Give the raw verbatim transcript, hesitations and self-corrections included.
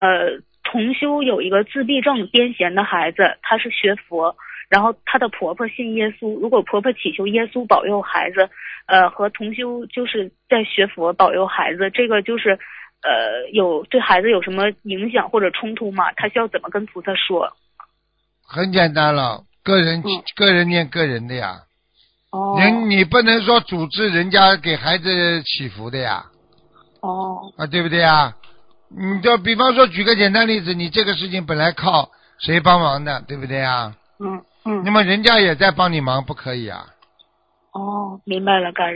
呃同修有一个自闭症癫痫的孩子，他是学佛，然后她的婆婆信耶稣，如果婆婆祈求耶稣保佑孩子，呃和同修就是在学佛保佑孩子，这个就是呃有对孩子有什么影响或者冲突吗？他需要怎么跟菩萨说？ 很简单了，个人、 嗯、 个人念个人的呀。 哦。 人你不能说组织人家给孩子祈福的呀。 哦。 啊，对不对呀？你就比方说举个简单例子，你这个事情本来靠谁帮忙的，对不对呀？ 嗯嗯。 那么人家也在帮你忙，不可以啊。 哦，明白了，感